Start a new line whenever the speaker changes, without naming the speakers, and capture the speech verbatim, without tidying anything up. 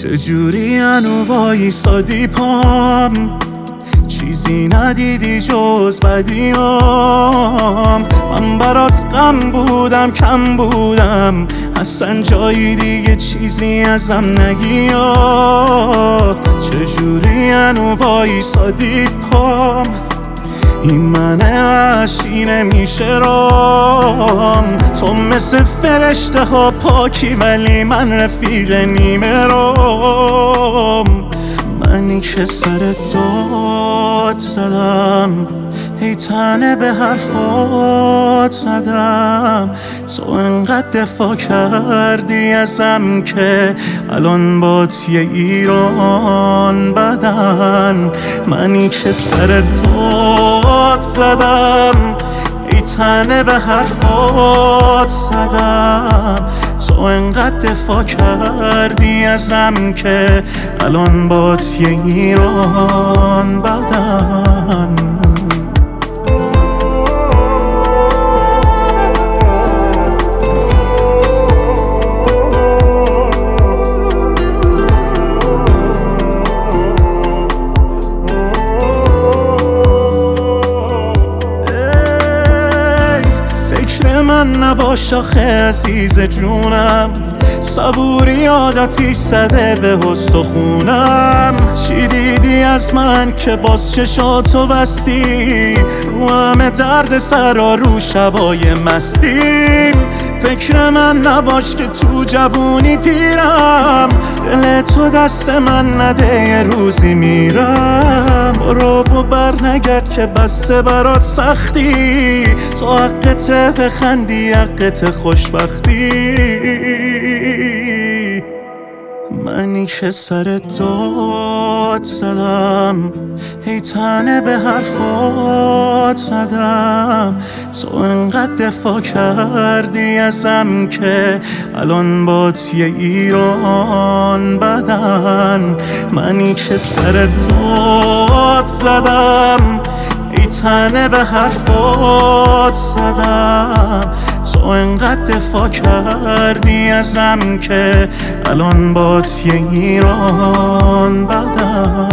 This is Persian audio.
چجوری هنو وایسادی پام، چیزی ندیدی جز بدیام. من برات غم بودم کم بودم، اصلا جایی دیگه چیزی ازم نگیا. چجوری هنو وایسادی پام، این من وحشی نمیشه رام. تو مثل فرشته ها پاکی ولی من رفیق نیمه رام. منی که سر داد زدم، ای تنه به حرفات زدم. تو انقدر دفاع کردی ازم که الان بات یه ایران بدن. منی که سر داد زدم، ای تنه به حرفات زدم. تو انقدر دفاع کردی ازم که الان بات یه ایران بدن. من نباش آخه عزیز جونم، صبوری عادتی زده به استخونم. چی دیدی از من که باز چشاتو بستی، رو همه درد سرا رو شبای مستیم. فکر من نباش که تو جوونی پیرم، دل تو دست من نده یه روزی میرم. برو و بر نگرد که بسته برات سختی، تو حقته بخندی حقت خوشبختی. منی که سر داد زدم، ای تنه به حرفات زدم. تو انقدر دفاع کردی ازم که الان بات یه ایران بدن. منی که سر داد زدم، ای تنه به حرفات زدم. تو انقدر دفاع کردی ازم که الان بات یه ایران بدن.